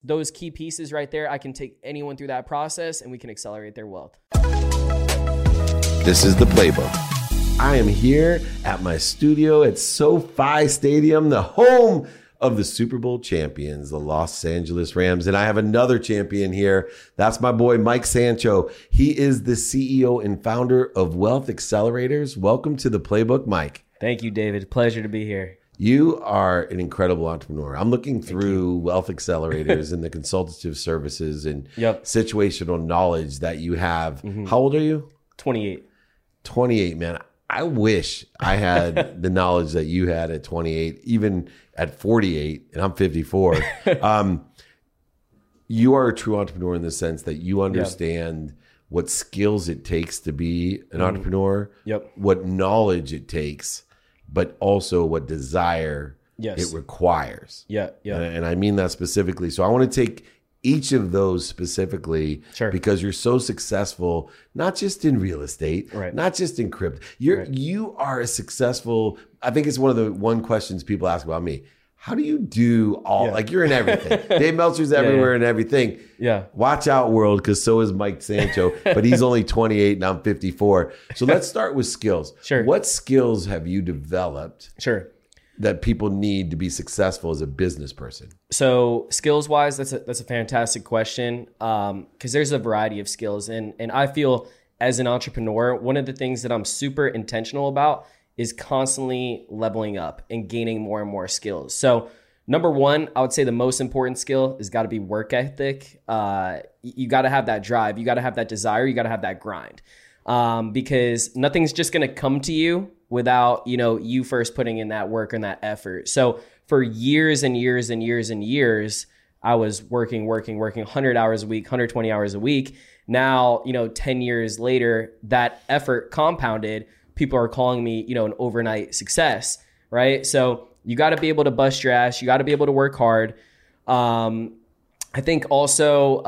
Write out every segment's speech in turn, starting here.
those key pieces right there, I can take anyone through that process and we can accelerate their wealth. This is The Playbook. I am here at my studio at SoFi Stadium, the home of the Super Bowl champions, the Los Angeles Rams. And I have another champion here. That's my boy, Mike Sancho. He is the CEO and founder of Wealth Accelerators. Welcome to The Playbook, Mike. Thank you, David. Pleasure to be here. You are an incredible entrepreneur. I'm looking through Wealth Accelerators and the consultative services and situational knowledge that you have. How old are you? 28. 28, man. I wish I had the knowledge that you had at 28, even at 48, and I'm 54. You are a true entrepreneur in the sense that you understand what skills it takes to be an entrepreneur, what knowledge it takes, but also what desire it requires. And I mean that specifically. So I want to take each of those specifically because you're so successful, not just in real estate, not just in crypto. You are a successful, I think it's one of the questions people ask about me. How do you do all, like you're in everything. Dave Meltzer's everywhere and everything. Watch out, world, because so is Mike Sancho, but he's only 28 and I'm 54. So let's start with skills. What skills have you developed that people need to be successful as a business person? So skills wise, that's a fantastic question. Cause there's a variety of skills. And I feel as an entrepreneur, one of the things that I'm super intentional about is constantly leveling up and gaining more and more skills. So number one, I would say the most important skill has got to be work ethic. You got to have that drive. You got to have that desire. You got to have that grind. Because nothing's just going to come to you without, you first putting in that work and that effort. So for years and years and years and years, I was working 100 hours a week, 120 hours a week. Now, 10 years later, that effort compounded. People are calling me, an overnight success, right? So you got to be able to bust your ass. You got to be able to work hard. I think also,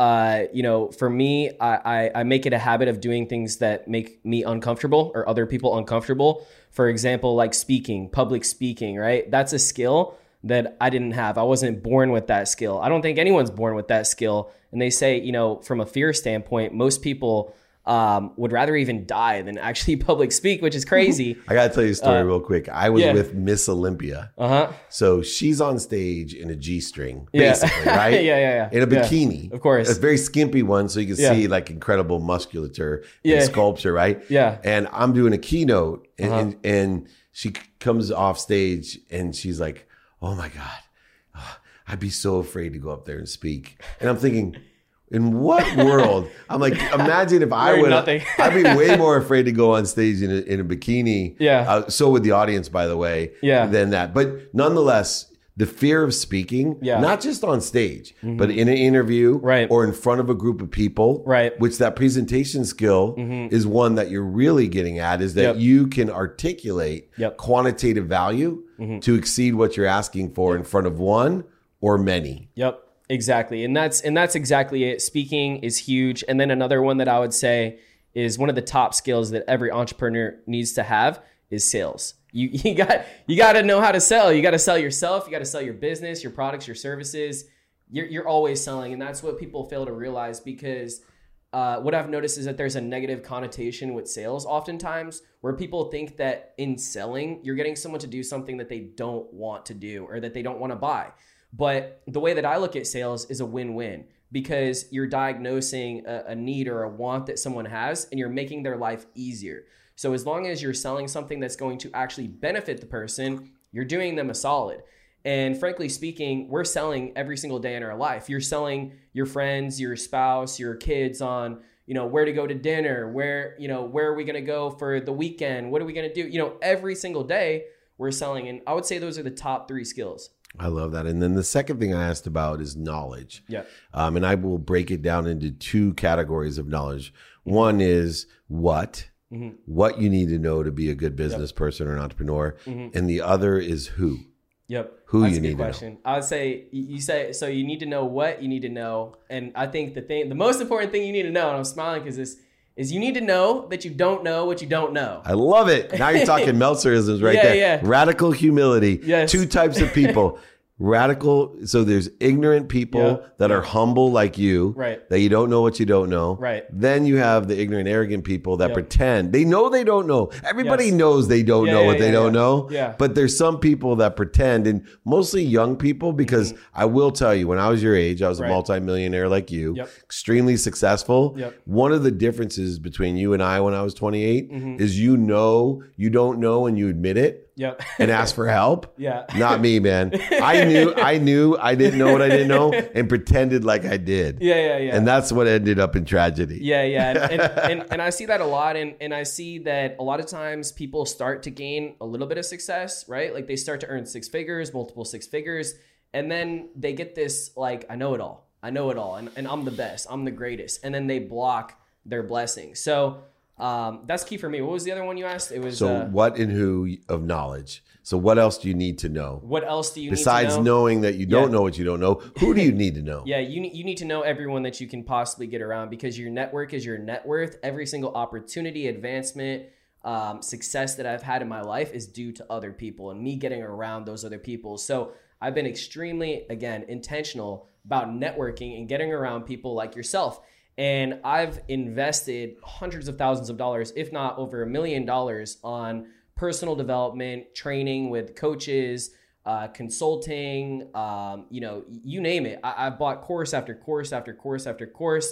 for me, I make it a habit of doing things that make me uncomfortable or other people uncomfortable. For example, like speaking, public speaking, right? That's a skill that I didn't have. I wasn't born with that skill. I don't think anyone's born with that skill. And they say, from a fear standpoint, most people would rather even die than actually public speak, which is crazy. I got to tell you a story real quick. I was with Miss Olympia. So she's on stage in a G-string, basically, right? In a bikini. Of course. A very skimpy one, so you can see like incredible musculature and sculpture, right? And I'm doing a keynote and she comes off stage and she's like, oh my God, I'd be so afraid to go up there and speak. And I'm thinking, in what world? I'm like, imagine if I would, I'd be way more afraid to go on stage in a bikini. So would the audience, by the way, than that. But nonetheless, the fear of speaking, not just on stage, but in an interview or in front of a group of people, which that presentation skill is one that you're really getting at, is that you can articulate quantitative value to exceed what you're asking for in front of one or many. Exactly. And that's exactly it. Speaking is huge. And then another one that I would say is one of the top skills that every entrepreneur needs to have is sales. You got to know how to sell. You got to sell yourself. You got to sell your business, your products, your services. You're always selling. And that's what people fail to realize, because what I've noticed is that there's a negative connotation with sales oftentimes, where people think that in selling, you're getting someone to do something that they don't want to do or that they don't want to buy. But the way that I look at sales is a win-win, because you're diagnosing a need or a want that someone has, and you're making their life easier. So as long as you're selling something that's going to actually benefit the person, you're doing them a solid. And frankly speaking, we're selling every single day in our life. You're selling your friends, your spouse, your kids on, where to go to dinner, where are we going to go for the weekend? What are we going to do? Every single day we're selling. And I would say those are the top 3 skills. I love that. And then the second thing I asked about is knowledge. And I will break it down into 2 categories of knowledge. One is what you need to know to be a good business person or an entrepreneur. And the other is who. Who That's you a need good question. to know. I would say, you say, so you need to know what you need to know. And I think the most important thing you need to know, and I'm smiling because this is, you need to know that you don't know what you don't know. I love it. Now you're talking Meltzerisms right there. Radical humility. 2 types of people. Radical. So there's ignorant people that are humble like you, right? That you don't know what you don't know, right? Then you have the ignorant, arrogant people that pretend they know they don't know. Everybody knows they don't know what they don't know. Yeah. But there's some people that pretend, and mostly young people, because I will tell you, when I was your age, I was a multimillionaire like you, extremely successful. One of the differences between you and I when I was 28 is you don't know and you admit it. And ask for help. Not me, man. I knew I didn't know what I didn't know and pretended like I did. And that's what ended up in tragedy. And I see that a lot. And I see that a lot of times people start to gain a little bit of success, right? Like they start to earn six figures, multiple six figures. And then they get this, like, I know it all. And I'm the best. I'm the greatest. And then they block their blessings. So that's key for me. What was the other one you asked? It was what and who of knowledge. So what else do you need to know? What else do you besides need to know? Knowing that you don't know what you don't know? Who do you need to know? You need to know everyone that you can possibly get around, because your network is your net worth. Every single opportunity, advancement, success that I've had in my life is due to other people and me getting around those other people. So I've been extremely, again, intentional about networking and getting around people like yourself. And I've invested hundreds of thousands of dollars, if not over $1 million, on personal development, training with coaches, consulting, you name it. I've bought course after course after course after course.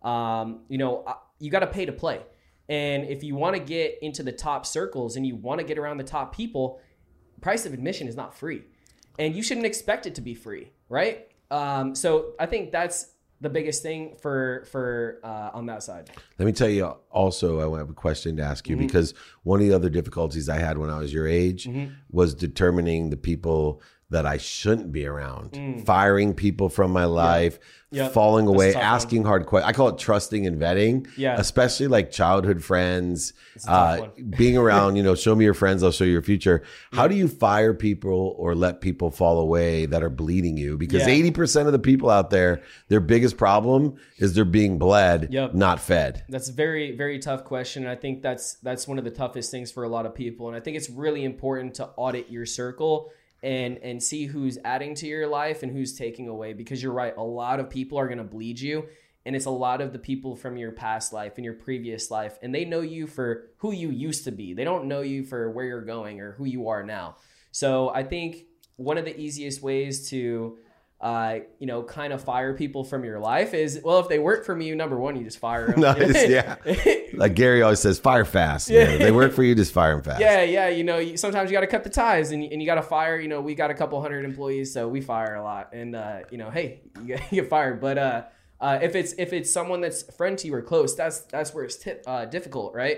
You got to pay to play. And if you want to get into the top circles and you want to get around the top people, price of admission is not free. And you shouldn't expect it to be free, right? So I think that's the biggest thing for on that side. Let me tell you also, I have a question to ask you, because one of the other difficulties I had when I was your age was determining the people that I shouldn't be around, firing people from my life, falling away, asking hard questions. I call it trusting and vetting, especially like childhood friends, being around, show me your friends, I'll show you your future. How do you fire people or let people fall away that are bleeding you? Because 80% of the people out there, their biggest problem is they're being bled, not fed. That's a very, very tough question. I think that's one of the toughest things for a lot of people. And I think it's really important to audit your circle and see who's adding to your life and who's taking away, because you're right. A lot of people are going to bleed you, and it's a lot of the people from your past life and your previous life, and they know you for who you used to be. They don't know you for where you're going or who you are now. So I think one of the easiest ways to kind of fire people from your life is, well, if they work for me, number one, you just fire them. Like Gary always says, fire fast. If they work for you, just fire them fast. Sometimes you got to cut the ties and you got to fire. We got a couple hundred employees, so we fire a lot. And hey, you get fired. But if it's someone that's a friend to you or close, that's where it's difficult, right?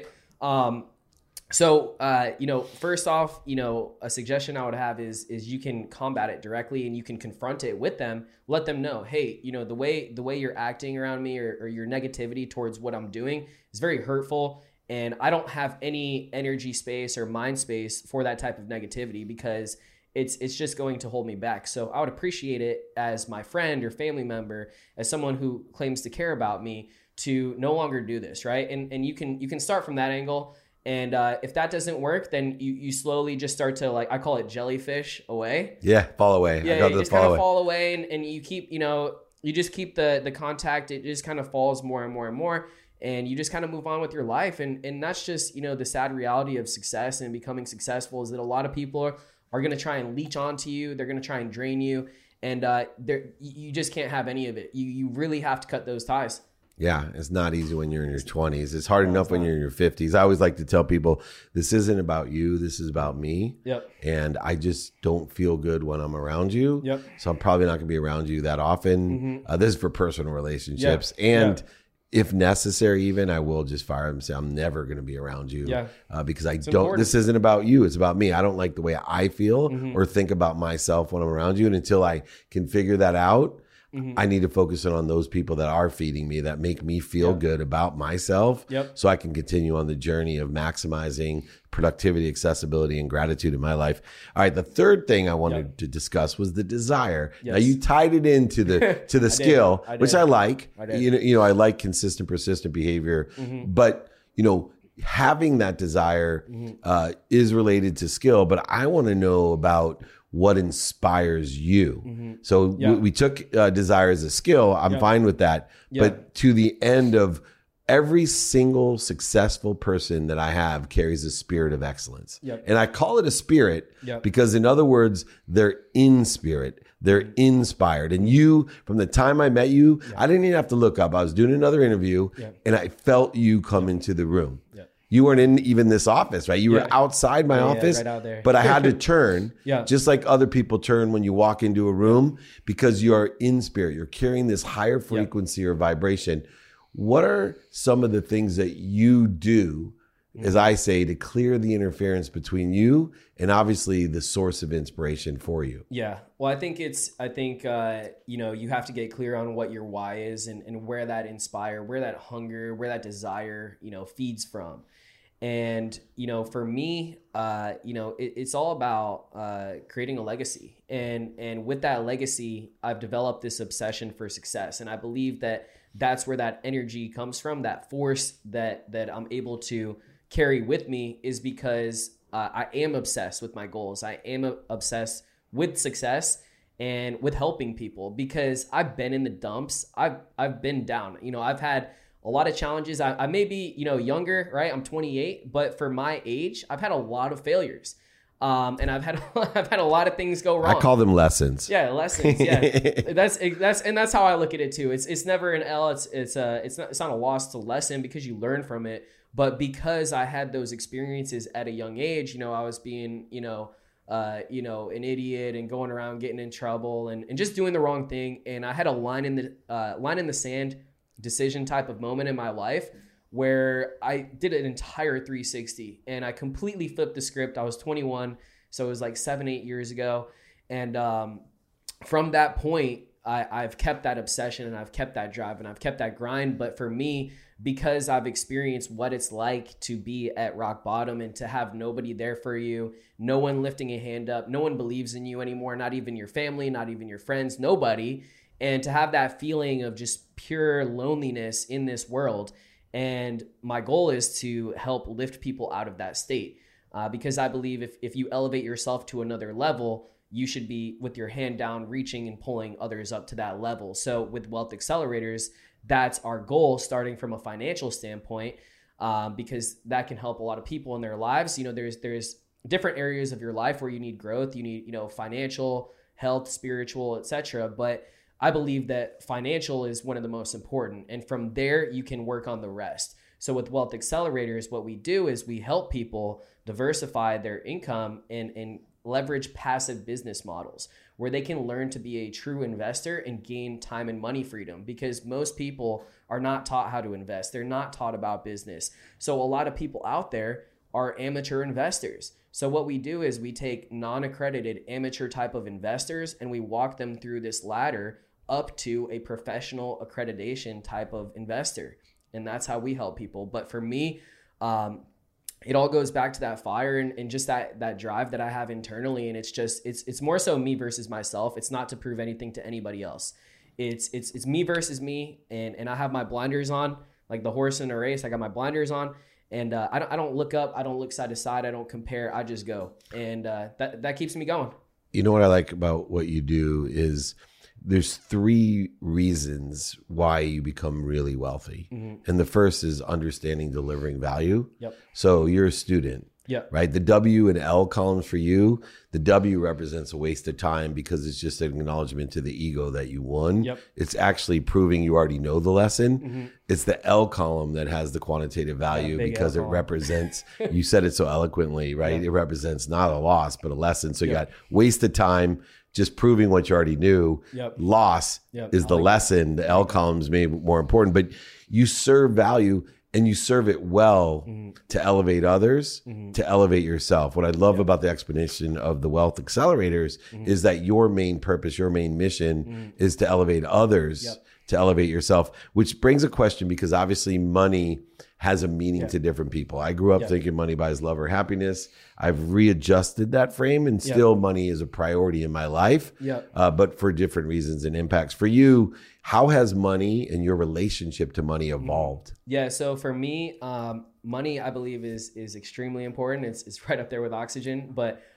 So, first off, a suggestion I would have is you can combat it directly and you can confront it with them. Let them know, hey, the way you're acting around me or your negativity towards what I'm doing is very hurtful. And I don't have any energy space or mind space for that type of negativity, because it's just going to hold me back. So I would appreciate it as my friend or family member, as someone who claims to care about me, to no longer do this, right? And you can start from that angle. And if that doesn't work, then you slowly just start to, like, I call it jellyfish away. Fall away. You just kind of fall away, and you keep, you just keep the contact. It just kind of falls more and more and more, and you just kind of move on with your life. And that's just, the sad reality of success and becoming successful, is that a lot of people are going to try and leech onto you. They're going to try and drain you, and you just can't have any of it. You really have to cut those ties. Yeah, it's not easy when you're in your 20s. It's hard enough when you're in your 50s. I always like to tell people, this isn't about you. This is about me. And I just don't feel good when I'm around you. So I'm probably not going to be around you that often. This is for personal relationships. And if necessary, even, I will just fire them and say, I'm never going to be around you. Because this isn't about you. It's about me. I don't like the way I feel or think about myself when I'm around you. And until I can figure that out, I need to focus on those people that are feeding me, that make me feel good about myself, so I can continue on the journey of maximizing productivity, accessibility, and gratitude in my life. All right, the third thing I wanted to discuss was the desire. Now, you tied it into the skill, which I like. I like consistent, persistent behavior, but having that desire is related to skill. But I want to know about what inspires you. So we took desire as a skill. I'm fine with that. But to the end of every single successful person that I have carries a spirit of excellence. And I call it a spirit because, in other words, they're in spirit. They're inspired. And you, from the time I met you, I didn't even have to look up. I was doing another interview and I felt you come into the room. You weren't in even this office, right? You were outside my office, right out there. But I had to turn, just like other people turn when you walk into a room, because you are in spirit. You're carrying this higher frequency or vibration. What are some of the things that you do, as I say, to clear the interference between you and obviously the source of inspiration for you? Yeah. Well, I think you have to get clear on what your why is and where that inspire, where that hunger, where that desire, feeds from. And, for me, it's all about creating a legacy. And with that legacy, I've developed this obsession for success. And I believe that that's where that energy comes from, that force that I'm able to carry with me, is because I am obsessed with my goals. I am obsessed with success and with helping people, because I've been in the dumps. I've been down. I've had a lot of challenges. I may be, younger, right? I'm 28, but for my age, I've had a lot of failures. And I've had a lot of things go wrong. I call them lessons. Yeah, lessons. Yeah, that's how I look at it too. It's never an L. It's not a loss. It's a lesson, because you learn from it. But because I had those experiences at a young age, I was being, an idiot and going around getting in trouble and just doing the wrong thing. And I had a line in the sand decision type of moment in my life where I did an entire 360 and I completely flipped the script. I was 21, so it was like 7-8 years ago. And from that point, I've kept that obsession and I've kept that drive and I've kept that grind. But for me, because I've experienced what it's like to be at rock bottom and to have nobody there for you, no one lifting a hand up, no one believes in you anymore, not even your family, not even your friends, nobody. And to have that feeling of just pure loneliness in this world. And my goal is to help lift people out of that state, because I believe if you elevate yourself to another level, you should be with your hand down, reaching and pulling others up to that level. So with Wealth Accelerators, that's our goal, starting from a financial standpoint, because that can help a lot of people in their lives. There's different areas of your life where you need growth. You need, financial, health, spiritual, etc. But I believe that financial is one of the most important. And from there, you can work on the rest. So with Wealth Accelerators, what we do is we help people diversify their income and leverage passive business models where they can learn to be a true investor and gain time and money freedom, because most people are not taught how to invest. They're not taught about business. So a lot of people out there are amateur investors. So what we do is we take non-accredited amateur type of investors and we walk them through this ladder up to a professional accreditation type of investor. And that's how we help people. But for me, it all goes back to that fire and just that drive that I have internally. And it's more so me versus myself. It's not to prove anything to anybody else. It's me versus me. And I have my blinders on, like the horse in a race. I got my blinders on, and I don't look up. I don't look side to side. I don't compare. I just go. And that keeps me going. You know what I like about what you do is there's 3 reasons why you become really wealthy. Mm-hmm. And the first is understanding delivering value. Yep. So you're a student. Yep. Right? The W and L columns for you, the W represents a waste of time because it's just an acknowledgement to the ego that you won. Yep. It's actually proving you already know the lesson. Mm-hmm. It's the L column that has the quantitative value because it represents, you said it so eloquently, right? Yeah. It represents not a loss, but a lesson. So you got waste of time, just proving what you already knew. Yep. Loss is the lesson. The L column is maybe more important, but you serve value and you serve it well to elevate others, to elevate yourself. What I love about the explanation of the Wealth Accelerators is that your main purpose, your main mission is to elevate others, to elevate yourself, which brings a question, because obviously money has a meaning to different people. I grew up thinking money buys love or happiness. I've readjusted that frame, and still money is a priority in my life, but for different reasons and impacts. For you, how has money and your relationship to money evolved? Yeah, so for me, money, I believe, is extremely important. It's right up there with oxygen, but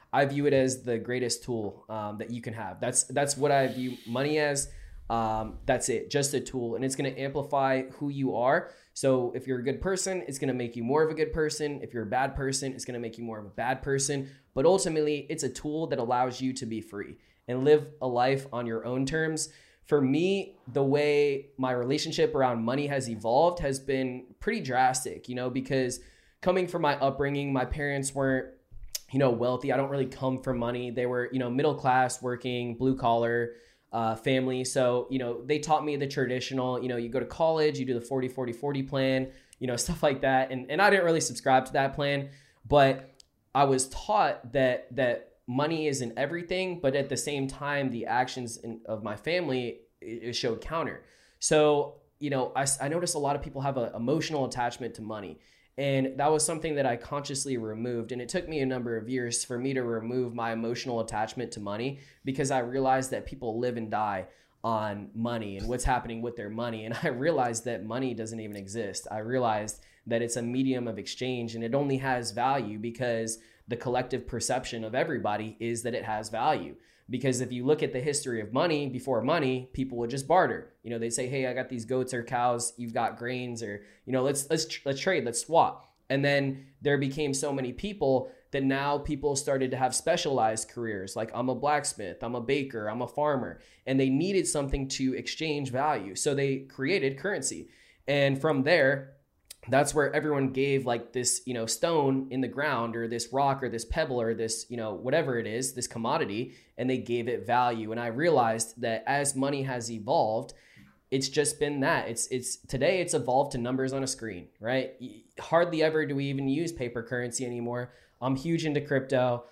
I view it as the greatest tool that you can have. That's what I view money as. That's it, just a tool, and it's going to amplify who you are. So if you're a good person, it's going to make you more of a good person. If you're a bad person, it's going to make you more of a bad person. But ultimately, it's a tool that allows you to be free and live a life on your own terms. For me, the way my relationship around money has evolved has been pretty drastic, because coming from my upbringing, my parents weren't, wealthy. I don't really come from money. They were, middle class, working, blue collar family. So, they taught me the traditional, you go to college, you do the 40-40-40 plan, stuff like that. And I didn't really subscribe to that plan, but I was taught that money isn't everything, but at the same time, the actions of my family, it showed counter. So, I noticed a lot of people have an emotional attachment to money. And that was something that I consciously removed. And it took me a number of years for me to remove my emotional attachment to money, because I realized that people live and die on money and what's happening with their money. And I realized that money doesn't even exist. I realized that it's a medium of exchange, and it only has value because the collective perception of everybody is that it has value. Because if you look at the history of money, before money, people would just barter. They'd say, hey, I got these goats or cows, you've got grains, or, let's trade, let's swap. And then there became so many people that now people started to have specialized careers. Like, I'm a blacksmith, I'm a baker, I'm a farmer, and they needed something to exchange value. So they created currency. And from there, that's where everyone gave like this, stone in the ground, or this rock, or this pebble, or this, whatever it is, this commodity, and they gave it value. And I realized that as money has evolved, it's just been that today it's evolved to numbers on a screen, right? Hardly ever do we even use paper currency anymore. I'm huge into crypto.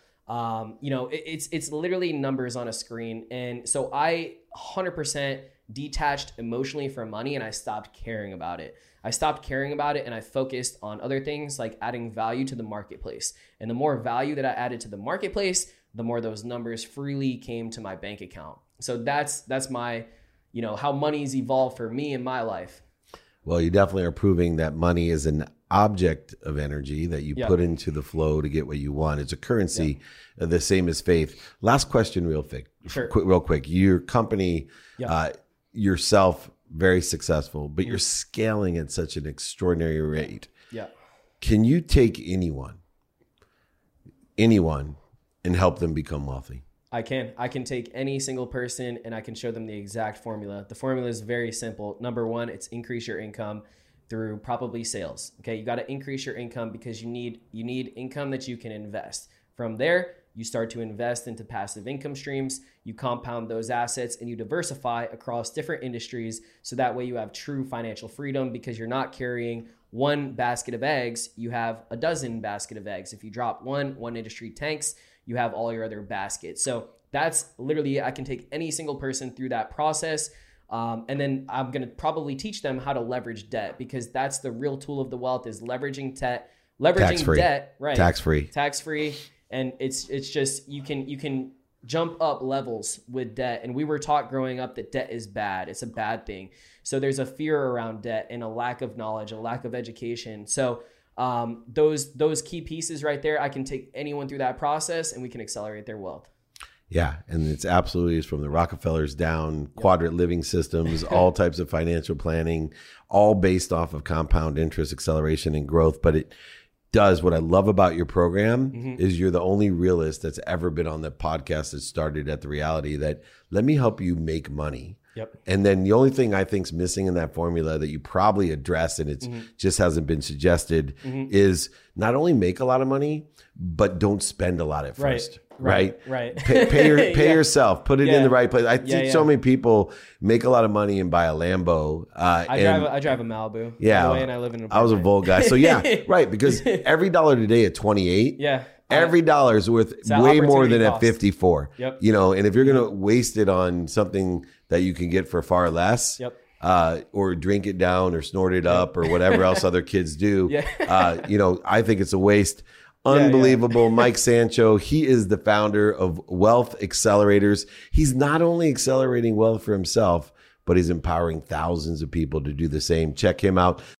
It's literally numbers on a screen. And so I 100% detached emotionally from money, and I stopped caring about it. And I focused on other things, like adding value to the marketplace. And the more value that I added to the marketplace, the more those numbers freely came to my bank account. So that's my, how money's evolved for me in my life. Well, you definitely are proving that money is an object of energy that you put into the flow to get what you want. It's a currency, the same as faith. Last question, real quick. Your company, yourself, very successful, but you're scaling at such an extraordinary rate. Yeah. Can you take anyone, and help them become wealthy? I can take any single person and I can show them the exact formula. The formula is very simple. Number one, it's increase your income through probably sales. Okay. You got to increase your income because you need income that you can invest. From there, you start to invest into passive income streams, you compound those assets, and you diversify across different industries. So that way you have true financial freedom, because you're not carrying one basket of eggs, you have a dozen basket of eggs. If you drop one industry tanks, you have all your other baskets. So that's literally, I can take any single person through that process. And then I'm going to probably teach them how to leverage debt, because that's the real tool of the wealth, is leveraging debt, right? Tax-free. And it's just, you can jump up levels with debt. And we were taught growing up that debt is bad. It's a bad thing. So there's a fear around debt and a lack of knowledge, a lack of education. So those key pieces right there, I can take anyone through that process and we can accelerate their wealth. Yeah. And it's absolutely, from the Rockefellers down, Quadrant Living Systems, all types of financial planning, all based off of compound interest, acceleration, and growth. But it does, what I love about your program is you're the only realist that's ever been on the podcast that started at the reality that, let me help you make money. Yep. And then the only thing I think is missing in that formula that you probably address, and it's just hasn't been suggested, is not only make a lot of money, but don't spend a lot at first. Right. Pay yourself, put it in the right place. I see so many people make a lot of money and buy a Lambo. I drive a Malibu. Yeah. And I live in an apartment. I was a Volt guy. So right. Because every dollar today at 28, every dollar is worth way more than at 54. Yep. And if you're going to waste it on something that you can get for far less, or drink it down or snort it up or whatever else other kids do, I think it's a waste. Unbelievable. Mike Sancho, he is the founder of Wealth Accelerators. He's not only accelerating wealth for himself, but he's empowering thousands of people to do the same. Check him out.